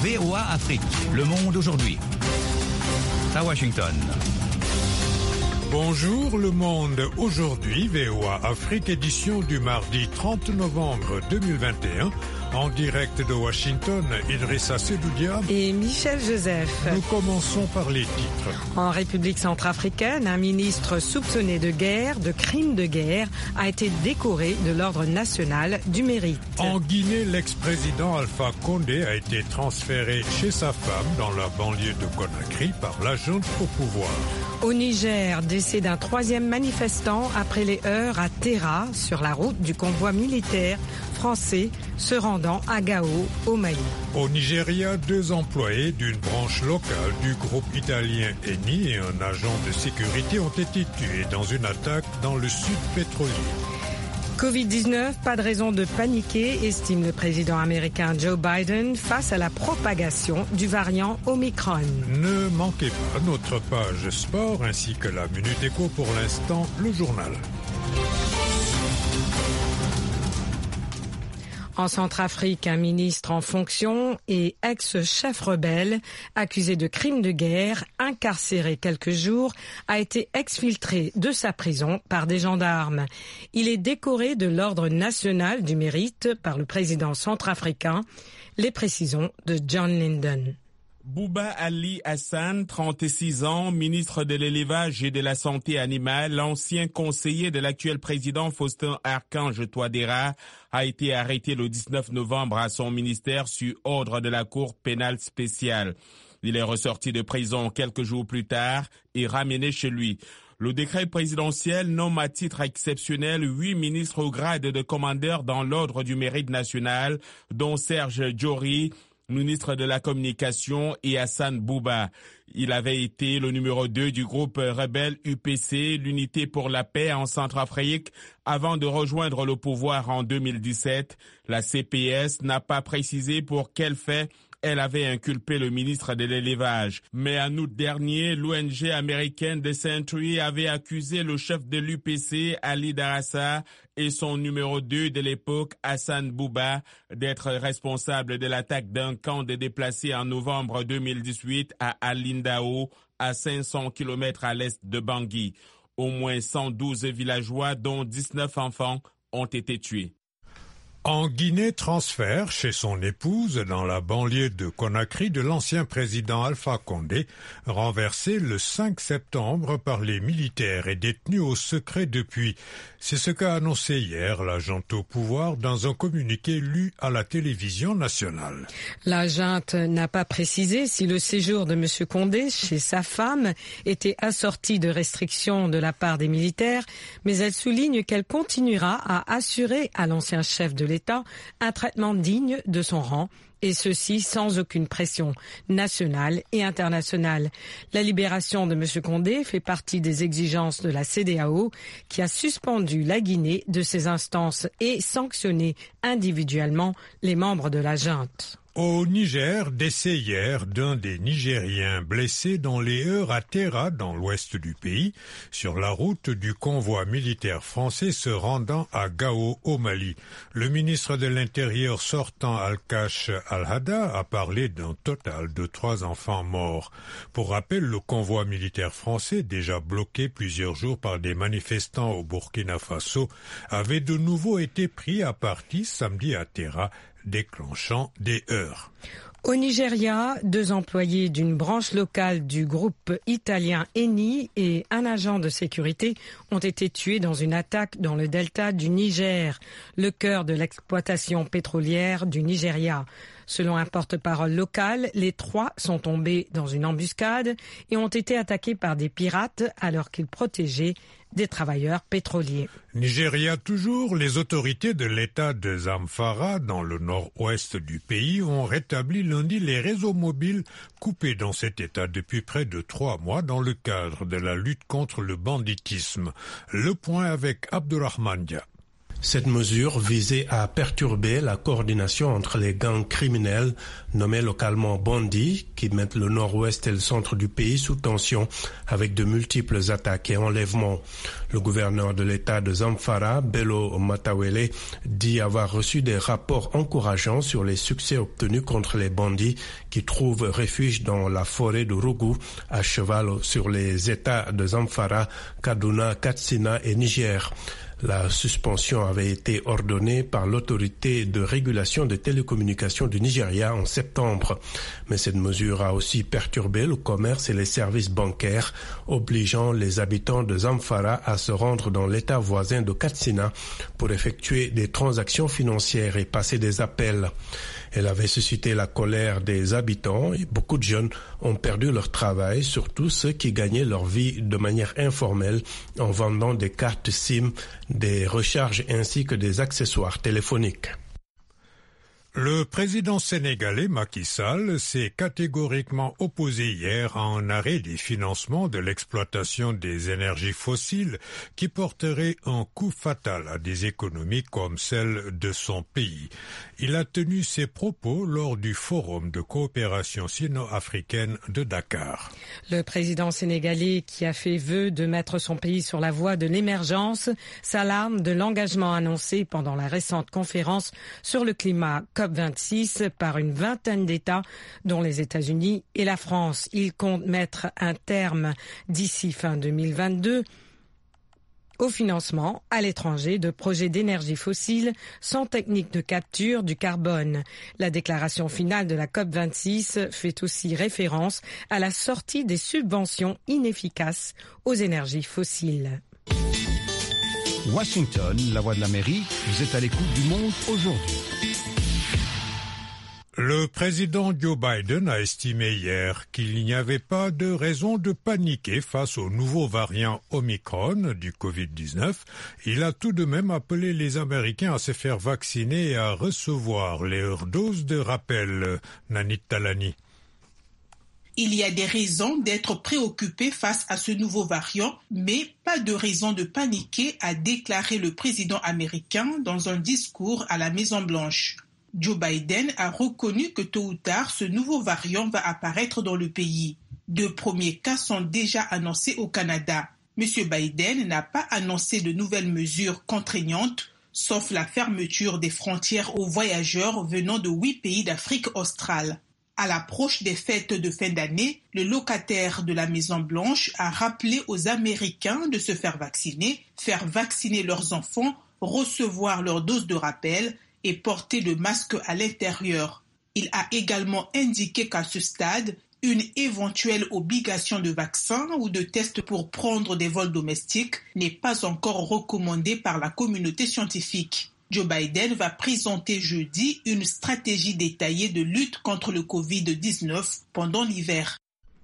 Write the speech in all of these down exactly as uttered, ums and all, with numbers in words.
V O A Afrique, Le Monde aujourd'hui. À Washington. Bonjour Le Monde aujourd'hui, V O A Afrique, édition du mardi trente novembre deux mille vingt et un. En direct de Washington, Idrissa Sedoudia et Michel Joseph. Nous commençons par les titres. En République centrafricaine, un ministre soupçonné de guerre, de crimes de guerre, a été décoré de l'Ordre national du mérite. En Guinée, l'ex-président Alpha Condé a été transféré chez sa femme dans la banlieue de Conakry par la junte au pouvoir. Au Niger, décès d'un troisième manifestant après les heurts à Terra sur la route du convoi militaire français se rendant à Gao, au Mali. Au Nigeria, deux employés d'une branche locale du groupe italien Eni et un agent de sécurité ont été tués dans une attaque dans le sud pétrolier. covid dix-neuf, pas de raison de paniquer, estime le président américain Joe Biden face à la propagation du variant Omicron. Ne manquez pas notre page sport ainsi que la Minute Éco, pour l'instant, le journal. En Centrafrique, un ministre en fonction et ex-chef rebelle, accusé de crimes de guerre, incarcéré quelques jours, a été exfiltré de sa prison par des gendarmes. Il est décoré de l'Ordre national du mérite par le président centrafricain. Les précisions de John Linden. Bouba Ali Hassan, trente-six ans, ministre de l'élevage et de la santé animale, ancien conseiller de l'actuel président Faustin Archange Touadéra, a été arrêté le dix-neuf novembre à son ministère sur ordre de la Cour pénale spéciale. Il est ressorti de prison quelques jours plus tard et ramené chez lui. Le décret présidentiel nomme à titre exceptionnel huit ministres au grade de commandeur dans l'ordre du mérite national, dont Serge Djori, ministre de la Communication, et Hassan Bouba. Il avait été le numéro deux du groupe rebelle U P C, l'Unité pour la paix en Centrafrique, avant de rejoindre le pouvoir en deux mille dix-sept. La C P S n'a pas précisé pour quel fait elle avait inculpé le ministre de l'élevage. Mais en août dernier, l'O N G américaine The Century avait accusé le chef de l'U P C, Ali Darassa, et son numéro deux de l'époque, Hassan Bouba, d'être responsables de l'attaque d'un camp de déplacés en novembre deux mille dix-huit à Alindao, à cinq cents kilomètres à l'est de Bangui. Au moins cent douze villageois, dont dix-neuf enfants, ont été tués. En Guinée, transfert chez son épouse dans la banlieue de Conakry de l'ancien président Alpha Condé, renversé le cinq septembre par les militaires et détenu au secret depuis. C'est ce qu'a annoncé hier la junte au pouvoir dans un communiqué lu à la télévision nationale. La junte n'a pas précisé si le séjour de M. Condé chez sa femme était assorti de restrictions de la part des militaires, mais elle souligne qu'elle continuera à assurer à l'ancien chef de l'État un traitement digne de son rang, et ceci sans aucune pression nationale et internationale. La libération de M. Condé fait partie des exigences de la C E D E A O, qui a suspendu la Guinée de ses instances et sanctionné individuellement les membres de la junte. Au Niger, décès hier d'un des Nigériens blessés dans les heurts à Terra, dans l'ouest du pays, sur la route du convoi militaire français se rendant à Gao, au Mali. Le ministre de l'Intérieur sortant, Al-Kash Al-Hada, a parlé d'un total de trois enfants morts. Pour rappel, le convoi militaire français, déjà bloqué plusieurs jours par des manifestants au Burkina Faso, avait de nouveau été pris à partie samedi à Terra, déclenchant des heurts. Au Nigeria, deux employés d'une branche locale du groupe italien Eni et un agent de sécurité ont été tués dans une attaque dans le delta du Niger, le cœur de l'exploitation pétrolière du Nigeria. Selon un porte-parole local, les trois sont tombés dans une embuscade et ont été attaqués par des pirates alors qu'ils protégeaient des travailleurs pétroliers. Nigeria toujours, les autorités de l'État de Zamfara, dans le nord-ouest du pays, ont rétabli lundi les réseaux mobiles coupés dans cet État depuis près de trois mois dans le cadre de la lutte contre le banditisme. Le point avec Abdourahmane Dia. Cette mesure visait à perturber la coordination entre les gangs criminels nommés localement bandits qui mettent le nord-ouest et le centre du pays sous tension avec de multiples attaques et enlèvements. Le gouverneur de l'État de Zamfara, Bello Matawalle, dit avoir reçu des rapports encourageants sur les succès obtenus contre les bandits qui trouvent refuge dans la forêt de Rougou, à cheval sur les États de Zamfara, Kaduna, Katsina et Niger. La suspension avait été ordonnée par l'autorité de régulation des télécommunications du Nigeria en septembre. Mais cette mesure a aussi perturbé le commerce et les services bancaires, obligeant les habitants de Zamfara à se rendre dans l'état voisin de Katsina pour effectuer des transactions financières et passer des appels. Elle avait suscité la colère des habitants et beaucoup de jeunes ont perdu leur travail, surtout ceux qui gagnaient leur vie de manière informelle en vendant des cartes SIM, des recharges ainsi que des accessoires téléphoniques. Le président sénégalais Macky Sall s'est catégoriquement opposé hier à un arrêt des financements de l'exploitation des énergies fossiles qui porterait un coup fatal à des économies comme celle de son pays. Il a tenu ses propos lors du Forum de coopération sino-africaine de Dakar. Le président sénégalais, qui a fait vœu de mettre son pays sur la voie de l'émergence, s'alarme de l'engagement annoncé pendant la récente conférence sur le climat C O P vingt-six par une vingtaine d'États, dont les États-Unis et la France. Il compte mettre un terme d'ici fin deux mille vingt-deux au financement à l'étranger de projets d'énergie fossile sans technique de capture du carbone. La déclaration finale de la C O P vingt-six fait aussi référence à la sortie des subventions inefficaces aux énergies fossiles. Washington, la voix de l'Amérique, vous êtes à l'écoute du monde aujourd'hui. Le président Joe Biden a estimé hier qu'il n'y avait pas de raison de paniquer face au nouveau variant Omicron du covid dix-neuf. Il a tout de même appelé les Américains à se faire vacciner et à recevoir leur dose de rappel. Nanit Talani. Il y a des raisons d'être préoccupé face à ce nouveau variant, mais pas de raison de paniquer, a déclaré le président américain dans un discours à la Maison-Blanche. Joe Biden a reconnu que tôt ou tard, ce nouveau variant va apparaître dans le pays. Deux premiers cas sont déjà annoncés au Canada. Monsieur Biden n'a pas annoncé de nouvelles mesures contraignantes, sauf la fermeture des frontières aux voyageurs venant de huit pays d'Afrique australe. À l'approche des fêtes de fin d'année, le locataire de la Maison-Blanche a rappelé aux Américains de se faire vacciner, faire vacciner leurs enfants, recevoir leur dose de rappel et porter le masque à l'intérieur. Il a également indiqué qu'à ce stade, une éventuelle obligation de vaccin ou de test pour prendre des vols domestiques n'est pas encore recommandée par la communauté scientifique. Joe Biden va présenter jeudi une stratégie détaillée de lutte contre le covid dix-neuf pendant l'hiver.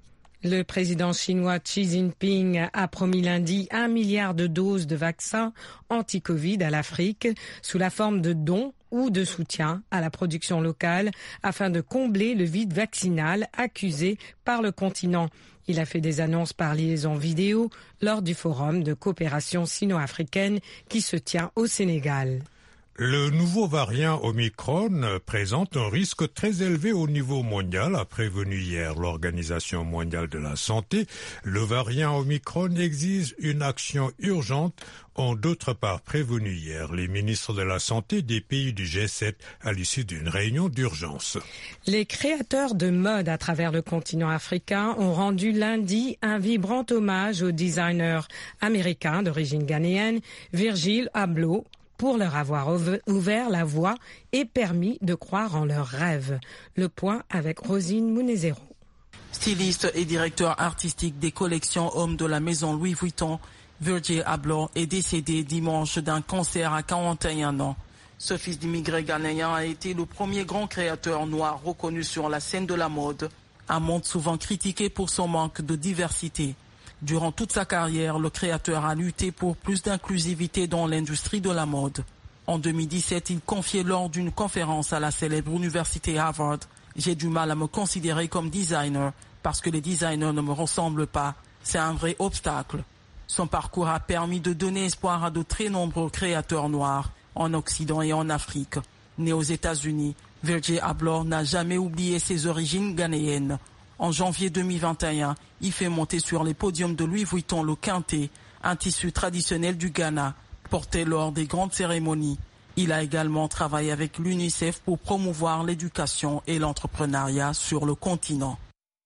Le président chinois Xi Jinping a promis lundi un milliard de doses de vaccins anti-Covid à l'Afrique sous la forme de dons ou de soutien à la production locale afin de combler le vide vaccinal accusé par le continent. Il a fait des annonces par liaison vidéo lors du forum de coopération sino-africaine qui se tient au Sénégal. Le nouveau variant Omicron présente un risque très élevé au niveau mondial, a prévenu hier l'Organisation mondiale de la santé. Le variant Omicron exige une action urgente, ont d'autre part prévenu hier les ministres de la Santé des pays du G sept à l'issue d'une réunion d'urgence. Les créateurs de mode à travers le continent africain ont rendu lundi un vibrant hommage au designer américain d'origine ghanéenne Virgil Abloh, pour leur avoir ouvert la voie et permis de croire en leurs rêves. Le point avec Rosine Munezero. Styliste et directeur artistique des collections hommes de la maison Louis Vuitton, Virgil Abloh est décédé dimanche d'un cancer à quarante et un ans. Ce fils d'immigrés ghanéens a été le premier grand créateur noir reconnu sur la scène de la mode, un monde souvent critiqué pour son manque de diversité. Durant toute sa carrière, le créateur a lutté pour plus d'inclusivité dans l'industrie de la mode. En deux mille dix-sept, il confiait lors d'une conférence à la célèbre université Harvard « J'ai du mal à me considérer comme designer parce que les designers ne me ressemblent pas. C'est un vrai obstacle. » Son parcours a permis de donner espoir à de très nombreux créateurs noirs en Occident et en Afrique. Né aux États-Unis, Virgil Abloh n'a jamais oublié ses origines ghanéennes. En janvier deux mille vingt et un, il fait monter sur les podiums de Louis Vuitton le kente, un tissu traditionnel du Ghana, porté lors des grandes cérémonies. Il a également travaillé avec l'UNICEF pour promouvoir l'éducation et l'entrepreneuriat sur le continent.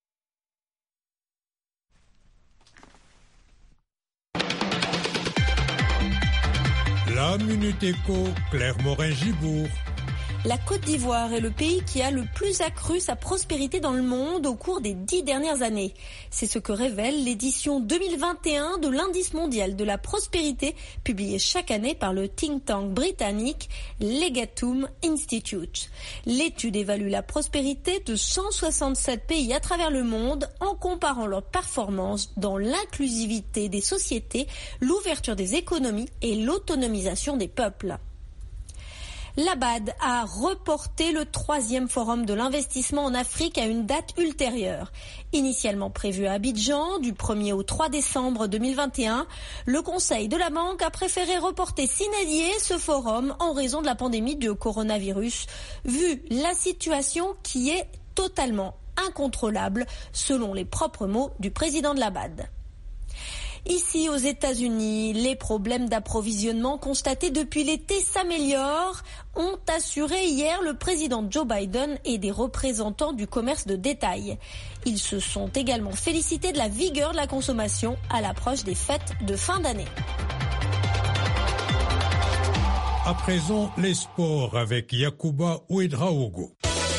La Minute Éco, Claire Morin-Gibourg. La Côte d'Ivoire est le pays qui a le plus accru sa prospérité dans le monde au cours des dix dernières années. C'est ce que révèle l'édition deux mille vingt et un de l'Indice mondial de la prospérité, publié chaque année par le think tank britannique Legatum Institute. L'étude évalue la prospérité de cent soixante-sept pays à travers le monde en comparant leurs performances dans l'inclusivité des sociétés, l'ouverture des économies et l'autonomisation des peuples. L'A B A D a reporté le troisième forum de l'investissement en Afrique à une date ultérieure. Initialement prévu à Abidjan, du premier au trois décembre deux mille vingt et un, le Conseil de la Banque a préféré reporter sine die ce forum en raison de la pandémie de coronavirus, vu la situation qui est totalement incontrôlable, selon les propres mots du président de l'A B A D. Ici, aux États-Unis, les problèmes d'approvisionnement constatés depuis l'été s'améliorent, ont assuré hier le président Joe Biden et des représentants du commerce de détail. Ils se sont également félicités de la vigueur de la consommation à l'approche des fêtes de fin d'année. À présent, les sports avec Yacouba Ouedraogo.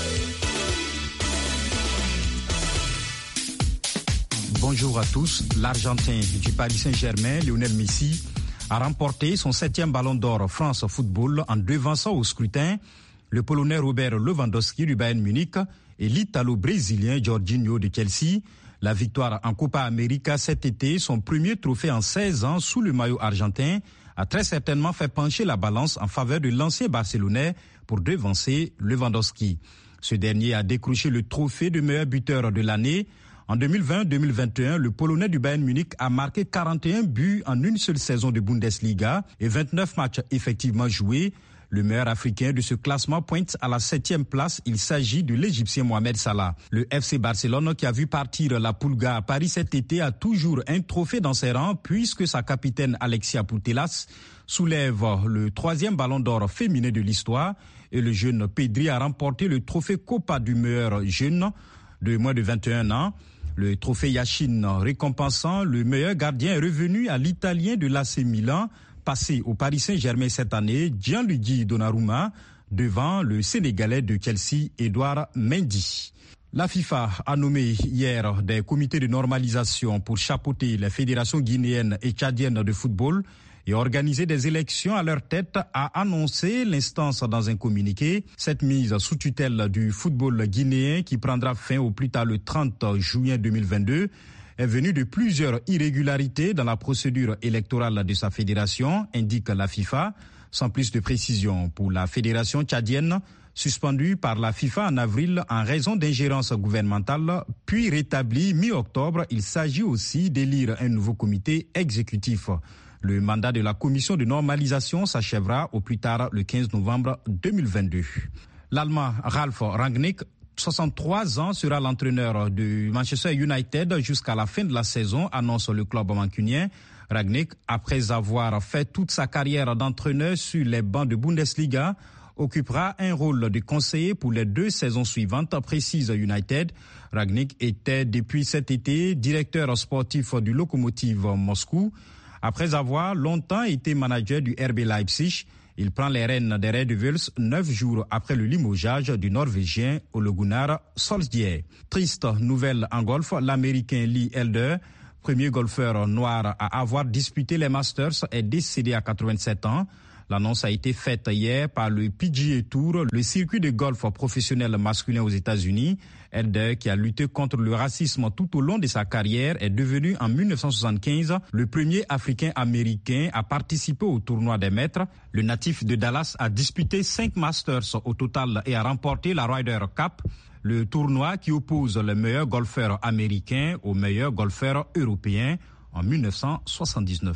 Bonjour à tous. L'Argentin du Paris Saint-Germain, Lionel Messi, a remporté son septième ballon d'or France Football en devançant au scrutin le Polonais Robert Lewandowski du Bayern Munich et l'Italo-Brésilien Jorginho de Chelsea. La victoire en Copa América cet été, son premier trophée en seize ans sous le maillot argentin, a très certainement fait pencher la balance en faveur de l'ancien Barcelonais pour devancer Lewandowski. Ce dernier a décroché le trophée de meilleur buteur de l'année. En deux mille vingt deux mille vingt et un, le Polonais du Bayern Munich a marqué quarante et un buts en une seule saison de Bundesliga et vingt-neuf matchs effectivement joués. Le meilleur africain de ce classement pointe à la septième place. Il s'agit de l'Égyptien Mohamed Salah. Le F C Barcelone, qui a vu partir la Pulga à Paris cet été, a toujours un trophée dans ses rangs puisque sa capitaine Alexia Putellas soulève le troisième ballon d'or féminin de l'histoire et le jeune Pedri a remporté le trophée Copa du meilleur jeune de moins de vingt et un ans. Le trophée Yashin récompensant le meilleur gardien est revenu à l'Italien de l'A C Milan, passé au Paris Saint-Germain cette année, Gianluigi Donnarumma, devant le Sénégalais de Chelsea, Edouard Mendy. La FIFA a nommé hier des comités de normalisation pour chapeauter les fédérations guinéennes et tchadiennes de football et organiser des élections à leur tête, a annoncé l'instance dans un communiqué. Cette mise sous tutelle du football guinéen, qui prendra fin au plus tard le trente juin deux mille vingt-deux, est venue de plusieurs irrégularités dans la procédure électorale de sa fédération, indique la FIFA. Sans plus de précision, pour la fédération tchadienne, suspendue par la FIFA en avril en raison d'ingérence gouvernementale, puis rétablie mi-octobre, il s'agit aussi d'élire un nouveau comité exécutif. Le mandat de la commission de normalisation s'achèvera au plus tard le quinze novembre deux mille vingt-deux. L'Allemand Ralf Rangnick, soixante-trois ans, sera l'entraîneur de Manchester United jusqu'à la fin de la saison, annonce le club mancunien. Rangnick, après avoir fait toute sa carrière d'entraîneur sur les bancs de Bundesliga, occupera un rôle de conseiller pour les deux saisons suivantes, précise United. Rangnick était depuis cet été directeur sportif du Lokomotiv Moscou. Après avoir longtemps été manager du R B Leipzig, il prend les rênes des Red Devils neuf jours après le limogeage du Norvégien Ole Gunnar Solskjaer. Triste nouvelle en golf, l'Américain Lee Elder, premier golfeur noir à avoir disputé les Masters, est décédé à quatre-vingt-sept ans. L'annonce a été faite hier par le P G A Tour, le circuit de golf professionnel masculin aux États-Unis. Elder, qui a lutté contre le racisme tout au long de sa carrière, est devenu en mille neuf cent soixante-quinze le premier Africain-Américain à participer au tournoi des maîtres. Le natif de Dallas a disputé cinq Masters au total et a remporté la Ryder Cup, le tournoi qui oppose les meilleurs golfeurs américains aux meilleurs golfeurs européens en mille neuf cent soixante-dix-neuf.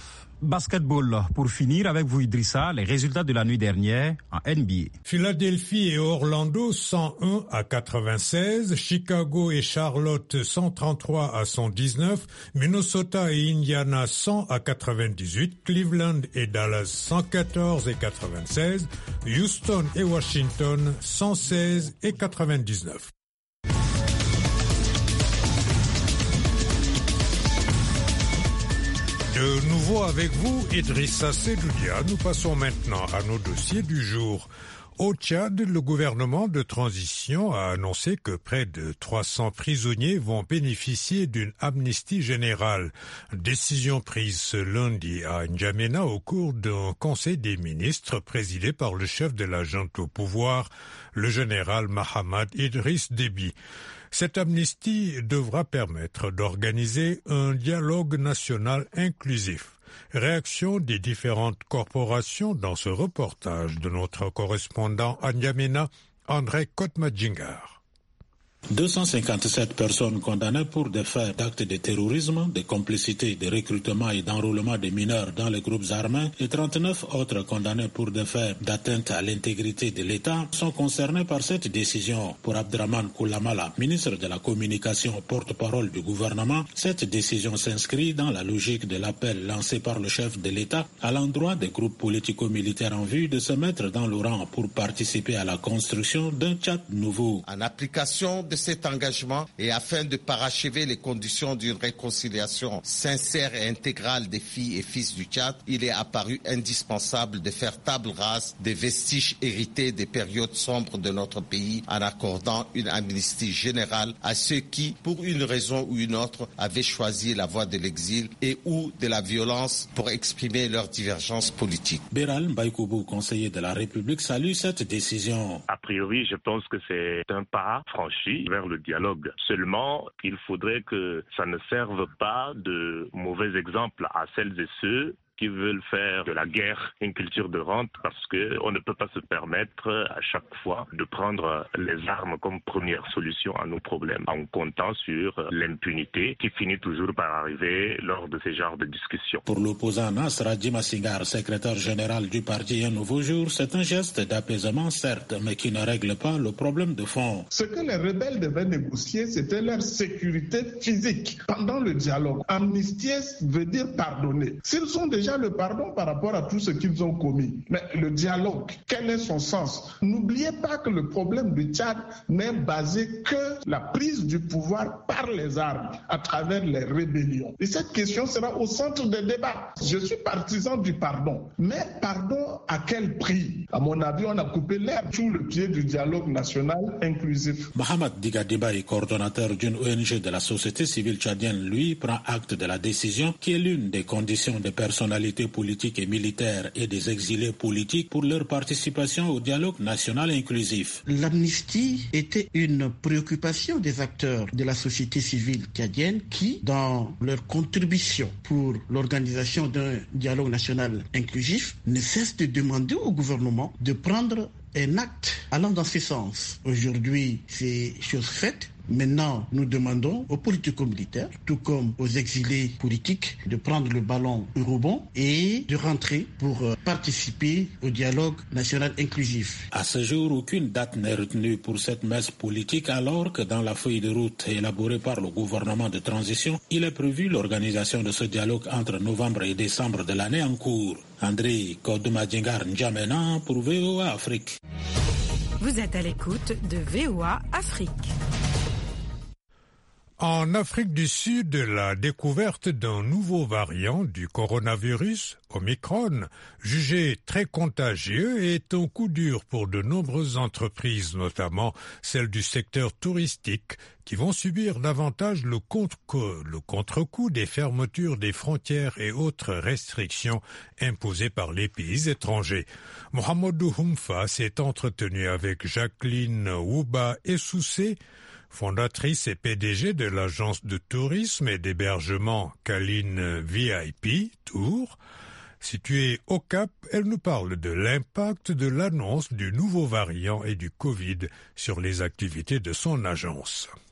Basketball, pour finir avec vous Idrissa, les résultats de la nuit dernière en N B A. Philadelphie et Orlando cent un à quatre-vingt-seize, Chicago et Charlotte cent trente-trois à cent dix-neuf, Minnesota et Indiana cent à quatre-vingt-dix-huit, Cleveland et Dallas cent quatorze et quatre-vingt-seize, Houston et Washington cent seize et quatre-vingt-dix-neuf. De nouveau avec vous, Idrissa Sedoudia. Nous passons maintenant à nos dossiers du jour. Au Tchad, le gouvernement de transition a annoncé que près de trois cents prisonniers vont bénéficier d'une amnistie générale. Décision prise ce lundi à N'Djamena au cours d'un conseil des ministres présidé par le chef de la junte au pouvoir, le général Mahamad Idriss Déby. Cette amnistie devra permettre d'organiser un dialogue national inclusif. Réaction des différentes corporations dans ce reportage de notre correspondant à N'Djamena, André Kotmadjingar. deux cent cinquante-sept personnes condamnées pour des faits d'actes de terrorisme, de complicité, de recrutement et d'enrôlement des mineurs dans les groupes armés et trente-neuf autres condamnés pour des faits d'atteinte à l'intégrité de l'État sont concernés par cette décision. Pour Abdraman Koulamala, ministre de la Communication, porte-parole du gouvernement, cette décision s'inscrit dans la logique de l'appel lancé par le chef de l'État à l'endroit des groupes politico-militaires en vue de se mettre dans le rang pour participer à la construction d'un Tchad nouveau. En application de cet engagement et afin de parachever les conditions d'une réconciliation sincère et intégrale des filles et fils du Tchad, il est apparu indispensable de faire table rase des vestiges hérités des périodes sombres de notre pays en accordant une amnistie générale à ceux qui, pour une raison ou une autre, avaient choisi la voie de l'exil et ou de la violence pour exprimer leurs divergences politiques. Béral Mbaïkoubou, conseiller de la République, salue cette décision. A priori, je pense que c'est un pas franchi vers le dialogue. Seulement, il faudrait que ça ne serve pas de mauvais exemple à celles et ceux qui veulent faire de la guerre une culture de rente, parce qu'on ne peut pas se permettre à chaque fois de prendre les armes comme première solution à nos problèmes, en comptant sur l'impunité qui finit toujours par arriver lors de ces genres de discussions. Pour l'opposant Nasra Djimasingar, secrétaire général du parti Un Nouveau Jour, c'est un geste d'apaisement certes, mais qui ne règle pas le problème de fond. Ce que les rebelles devaient négocier, c'était leur sécurité physique pendant le dialogue. Amnistier veut dire pardonner. S'ils sont déjà le pardon par rapport à tout ce qu'ils ont commis. Mais le dialogue, quel est son sens? N'oubliez pas que le problème du Tchad n'est basé que la prise du pouvoir par les armes à travers les rébellions. Et cette question sera au centre des débats. Je suis partisan du pardon. Mais pardon à quel prix? À mon avis, on a coupé l'herbe sous le pied du dialogue national inclusif. Mohamed Digadiba est coordonnateur d'une O N G de la société civile tchadienne. Lui prend acte de la décision qui est l'une des conditions de personnalité politiques et militaires et des exilés politiques pour leur participation au dialogue national inclusif. L'amnistie était une préoccupation des acteurs de la société civile tchadienne qui, dans leur contribution pour l'organisation d'un dialogue national inclusif, ne cessent de demander au gouvernement de prendre un acte allant dans ce sens. Aujourd'hui, c'est chose faite. Maintenant, nous demandons aux politico-militaires, tout comme aux exilés politiques, de prendre le ballon au rebond et de rentrer pour participer au dialogue national inclusif. À ce jour, aucune date n'est retenue pour cette messe politique, alors que dans la feuille de route élaborée par le gouvernement de transition, il est prévu l'organisation de ce dialogue entre novembre et décembre de l'année en cours. André Kotmadjingar, N'Djamena pour V O A Afrique. Vous êtes à l'écoute de V O A Afrique. En Afrique du Sud, la découverte d'un nouveau variant du coronavirus, Omicron, jugé très contagieux, est un coup dur pour de nombreuses entreprises, notamment celles du secteur touristique, qui vont subir davantage le contre-coup, le contre-coup des fermetures des frontières et autres restrictions imposées par les pays étrangers. Mohamedou Houmfa s'est entretenu avec Jacqueline Wouba Essoussé, fondatrice et P D G de l'agence de tourisme et d'hébergement Caline V I P Tour. Située au Cap, elle nous parle de l'impact de l'annonce du nouveau variant et du Covid sur les activités de son agence.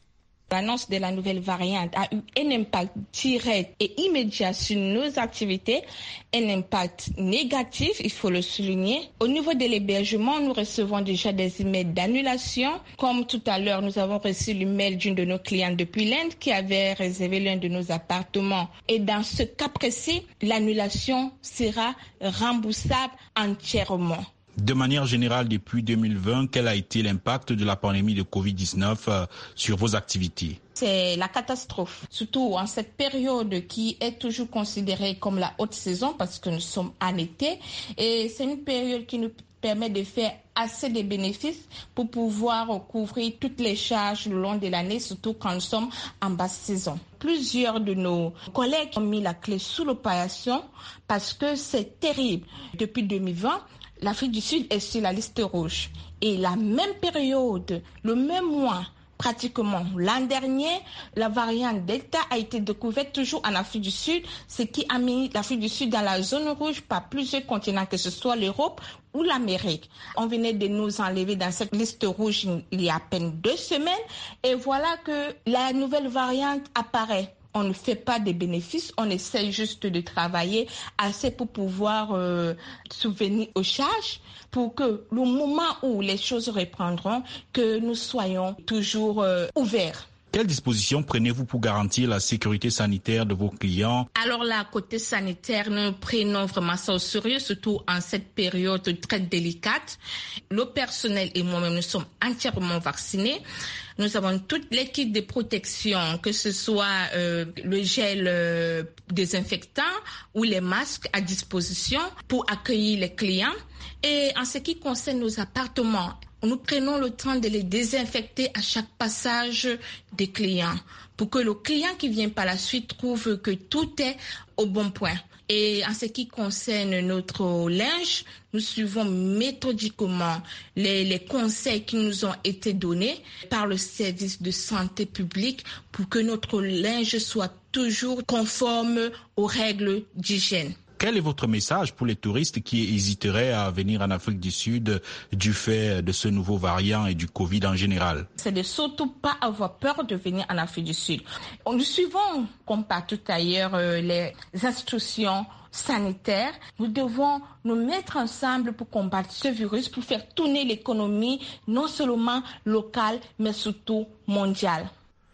L'annonce de la nouvelle variante a eu un impact direct et immédiat sur nos activités, un impact négatif, il faut le souligner. Au niveau de l'hébergement, nous recevons déjà des emails d'annulation. Comme tout à l'heure, nous avons reçu l'email d'une de nos clientes depuis l'Inde qui avait réservé l'un de nos appartements. Et dans ce cas précis, l'annulation sera remboursable entièrement. De manière générale, depuis deux mille vingt, quel a été l'impact de la pandémie de covid dix-neuf euh, sur vos activités? C'est la catastrophe, surtout en cette période qui est toujours considérée comme la haute saison parce que nous sommes en été. Et c'est une période qui nous permet de faire assez de bénéfices pour pouvoir couvrir toutes les charges le long de l'année, surtout quand nous sommes en basse saison. Plusieurs de nos collègues ont mis la clé sous l'opération parce que c'est terrible. Depuis deux mille vingt, l'Afrique du Sud est sur la liste rouge. Et la même période, le même mois, pratiquement l'an dernier, la variante Delta a été découverte toujours en Afrique du Sud, ce qui a mis l'Afrique du Sud dans la zone rouge par plusieurs continents, que ce soit l'Europe ou l'Amérique. On venait de nous enlever dans cette liste rouge il y a à peine deux semaines et voilà que la nouvelle variante apparaît. On ne fait pas de bénéfices, on essaie juste de travailler assez pour pouvoir euh, subvenir aux charges pour que le moment où les choses reprendront, que nous soyons toujours euh, ouverts. Quelles dispositions prenez-vous pour garantir la sécurité sanitaire de vos clients? Alors là, côté sanitaire, nous prenons vraiment ça au sérieux, surtout en cette période très délicate. Le personnel et moi-même, nous sommes entièrement vaccinés. Nous avons toute l'équipe de protection, que ce soit euh, le gel euh, désinfectant ou les masques à disposition pour accueillir les clients. Et en ce qui concerne nos appartements, nous prenons le temps de les désinfecter à chaque passage des clients pour que le client qui vient par la suite trouve que tout est au bon point. Et en ce qui concerne notre linge, nous suivons méthodiquement les, les conseils qui nous ont été donnés par le service de santé publique pour que notre linge soit toujours conforme aux règles d'hygiène. Quel est votre message pour les touristes qui hésiteraient à venir en Afrique du Sud du fait de ce nouveau variant et du Covid en général? C'est de surtout pas avoir peur de venir en Afrique du Sud. Nous suivons, comme partout ailleurs, les instructions sanitaires. Nous devons nous mettre ensemble pour combattre ce virus, pour faire tourner l'économie, non seulement locale, mais surtout mondiale.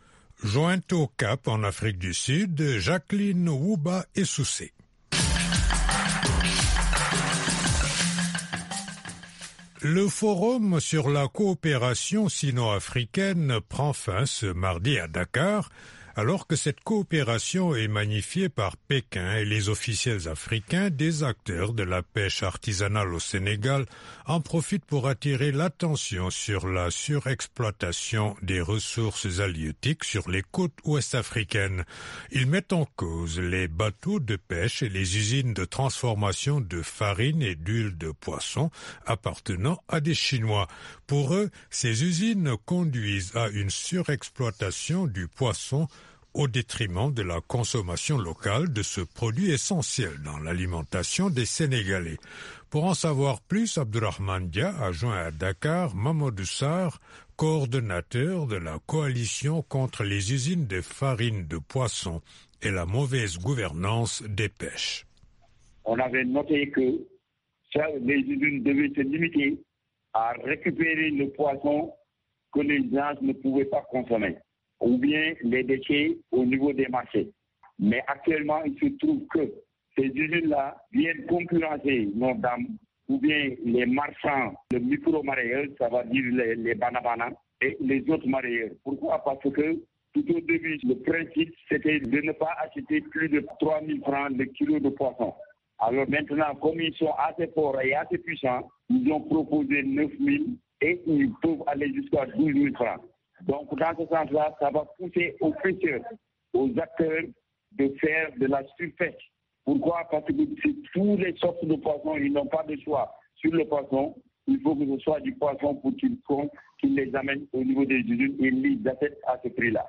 Jointe au Cap en Afrique du Sud, Jacqueline Wouba Essoussé. Le forum sur la coopération sino-africaine prend fin ce mardi à Dakar, alors que cette coopération est magnifiée par Pékin et les officiels africains. Des acteurs de la pêche artisanale au Sénégal en profitent pour attirer l'attention sur la surexploitation des ressources halieutiques sur les côtes ouest africaines. Ils mettent en cause les bateaux de pêche et les usines de transformation de farine et d'huile de poisson appartenant à des Chinois. Pour eux, ces usines conduisent à une surexploitation du poisson au détriment de la consommation locale de ce produit essentiel dans l'alimentation des Sénégalais. Pour en savoir plus, Abdourahmane Dia a joint à Dakar Mamadou Sarr, coordonnateur de la coalition contre les usines de farine de poisson et la mauvaise gouvernance des pêches. On avait noté que les usines devaient se limiter à récupérer le poisson que les gens ne pouvaient pas consommer, ou bien les déchets au niveau des marchés. Mais actuellement, il se trouve que ces usines-là viennent concurrencer nos dames, ou bien les marchands, les micro-marailleurs, ça va dire les, les banabana, et les autres marailleurs. Pourquoi? Parce que tout au début, le principe, c'était de ne pas acheter plus de trois mille francs le kilo de poisson. Alors maintenant, comme ils sont assez forts et assez puissants, ils ont proposé neuf mille et ils peuvent aller jusqu'à douze mille francs. Donc, dans ce sens-là, ça va pousser aux pêcheurs, aux acteurs de faire de la surpêche. Pourquoi? Parce que c'est tous les sortes de poissons, ils n'ont pas de choix sur le poisson. Il faut que ce soit du poisson pour qu'ils qu'ils les amènent au niveau des usines et ils les achètent à ce prix-là.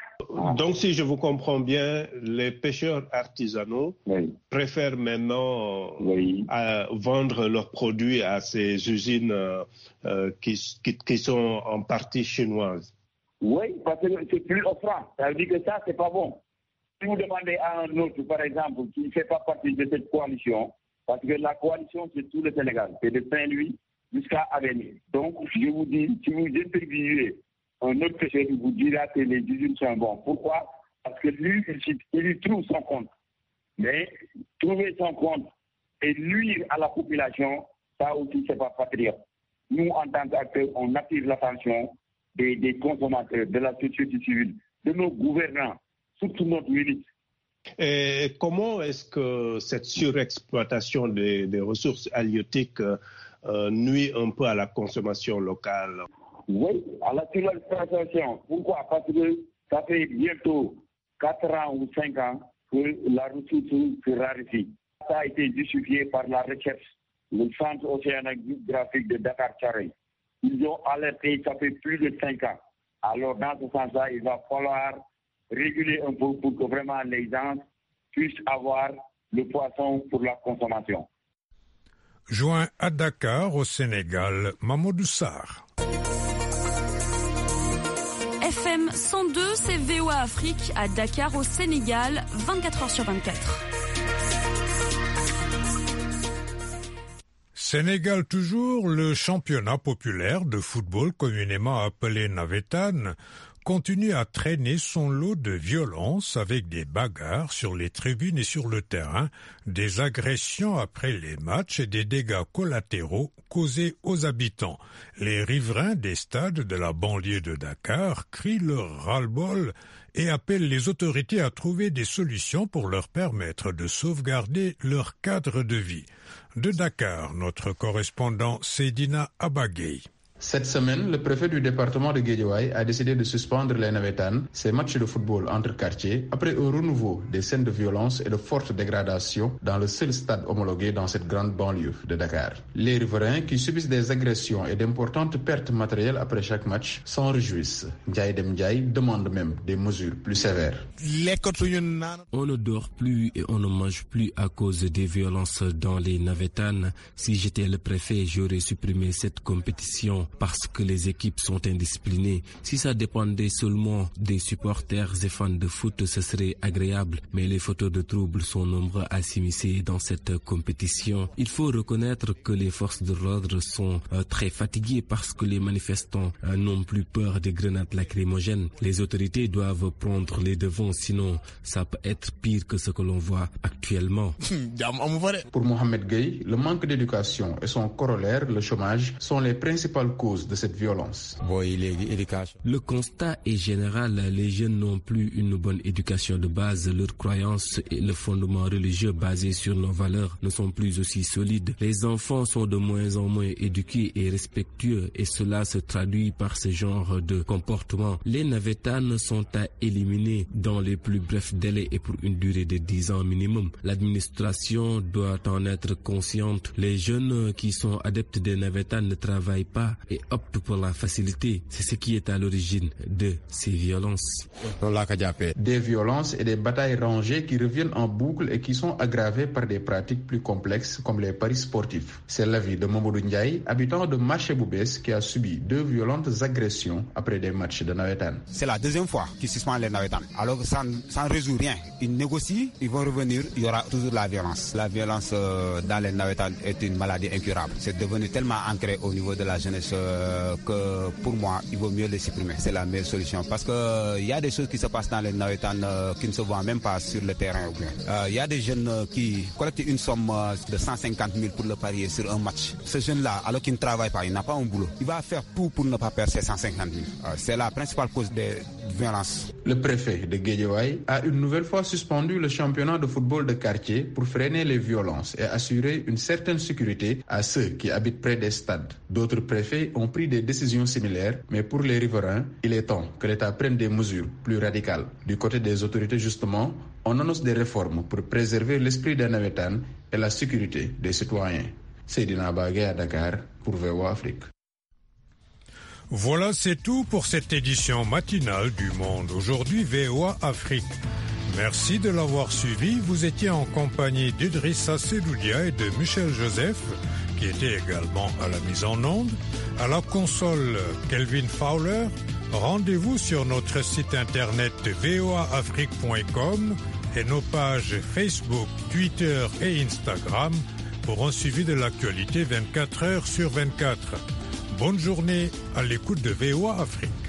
Donc, si je vous comprends bien, les pêcheurs artisanaux oui. préfèrent maintenant oui. à vendre leurs produits à ces usines euh, qui, qui, qui sont en partie chinoises. Oui, parce que c'est plus offrant. Ça veut dire que ça, c'est pas bon. Si vous demandez à un autre, par exemple, qui ne fait pas partie de cette coalition, parce que la coalition, c'est tout le Sénégal, c'est de Saint-Louis jusqu'à Avignon. Donc, je vous dis, si vous interviewez un autre chef, il vous dira que les usines sont bons. Pourquoi? Parce que lui, il, il y trouve son compte. Mais trouver son compte et nuire à la population, ça aussi, c'est pas patriote. Nous, en tant qu'acteurs, on attire l'attention des, des consommateurs, de la société civile, de nos gouvernants, surtout notre ministre. Et comment est-ce que cette surexploitation des, des ressources halieutiques euh, nuit un peu à la consommation locale? Oui, à la surexploitation. Pourquoi? Parce que ça fait bientôt quatre ans ou cinq ans que la ressource se raréfie. Ça a été justifié par la recherche. Le centre océanographique de Dakar-Tcharaï. Ils ont alerté, ça fait plus de cinq ans. Alors, dans ce sens-là, il va falloir réguler un peu pour que vraiment les gens puissent avoir le poisson pour la consommation. Joint à Dakar, au Sénégal, Mamadou Sarr. F M cent deux, c'est V O A Afrique à Dakar, au Sénégal, vingt-quatre heures sur vingt-quatre. Sénégal toujours, le championnat populaire de football communément appelé Navétane continue à traîner son lot de violence avec des bagarres sur les tribunes et sur le terrain, des agressions après les matchs et des dégâts collatéraux causés aux habitants. Les riverains des stades de la banlieue de Dakar crient leur ras-le-bol et appellent les autorités à trouver des solutions pour leur permettre de sauvegarder leur cadre de vie. De Dakar, notre correspondant Seydina Abagay. Cette semaine, le préfet du département de Guédiawaye a décidé de suspendre les Navétanes, ces matchs de football entre quartiers, après un renouveau des scènes de violence et de forte dégradation dans le seul stade homologué dans cette grande banlieue de Dakar. Les riverains qui subissent des agressions et d'importantes pertes matérielles après chaque match s'en réjouissent. Ndiaye Dem Ndiaye demande même des mesures plus sévères. On ne dort plus et on ne mange plus à cause des violences dans les Navétanes. Si j'étais le préfet, j'aurais supprimé cette compétition parce que les équipes sont indisciplinées. Si ça dépendait seulement des supporters et fans de foot, ce serait agréable. Mais les fauteurs de troubles sont nombreux à s'immiscer dans cette compétition. Il faut reconnaître que les forces de l'ordre sont euh, très fatiguées parce que les manifestants euh, n'ont plus peur des grenades lacrymogènes. Les autorités doivent prendre les devants, sinon ça peut être pire que ce que l'on voit actuellement. Pour Mohamed Gueye, le manque d'éducation et son corollaire, le chômage, sont les principales cause de cette violence. Le constat est général, les jeunes n'ont plus une bonne éducation de base, leurs croyances et le fondement religieux basé sur nos valeurs ne sont plus aussi solides. Les enfants sont de moins en moins éduqués et respectueux et cela se traduit par ce genre de comportement. Les Navétanes sont à éliminer dans les plus brefs délais et pour une durée de dix ans minimum. L'administration doit en être consciente. Les jeunes qui sont adeptes des Navétanes ne travaillent pas et opte pour la facilité. C'est ce qui est à l'origine de ces violences. Des violences et des batailles rangées qui reviennent en boucle et qui sont aggravées par des pratiques plus complexes comme les paris sportifs. C'est l'avis de Mamadou Ndiaye, habitant de Marché Boubès, qui a subi deux violentes agressions après des matchs de Navétane. C'est la deuxième fois qu'ils suspendent les Navétanes. Alors que ça, ça ne résout rien. Ils négocient, ils vont revenir, il y aura toujours la violence. La violence euh, dans les Navétanes est une maladie incurable. C'est devenu tellement ancré au niveau de la jeunesse que pour moi, il vaut mieux les supprimer. C'est la meilleure solution. Parce qu'il euh, y a des choses qui se passent dans les Navétanes euh, qui ne se voient même pas sur le terrain. Il euh, y a des jeunes euh, qui collectent une somme euh, de cent cinquante mille pour le parier sur un match. Ce jeune-là, alors qu'il ne travaille pas, il n'a pas un boulot, il va faire tout pour ne pas perdre ces cent cinquante mille. Euh, c'est la principale cause des violences. Le préfet de Guédiawaye a une nouvelle fois suspendu le championnat de football de quartier pour freiner les violences et assurer une certaine sécurité à ceux qui habitent près des stades. D'autres préfets ont pris des décisions similaires, mais pour les riverains, il est temps que l'État prenne des mesures plus radicales. Du côté des autorités, justement, on annonce des réformes pour préserver l'esprit des Navétanes et la sécurité des citoyens. Seydina Bagay à Dakar pour V O A Afrique. Voilà, c'est tout pour cette édition matinale du Monde. Aujourd'hui, V O A Afrique. Merci de l'avoir suivi. Vous étiez en compagnie d'Idrissa Sedoudia et de Michel Joseph, qui était également à la mise en onde. À la console, Kelvin Fowler. Rendez-vous sur notre site internet v o a afrique point com et nos pages Facebook, Twitter et Instagram pour un suivi de l'actualité vingt-quatre heures sur vingt-quatre. Bonne journée à l'écoute de V O A Afrique.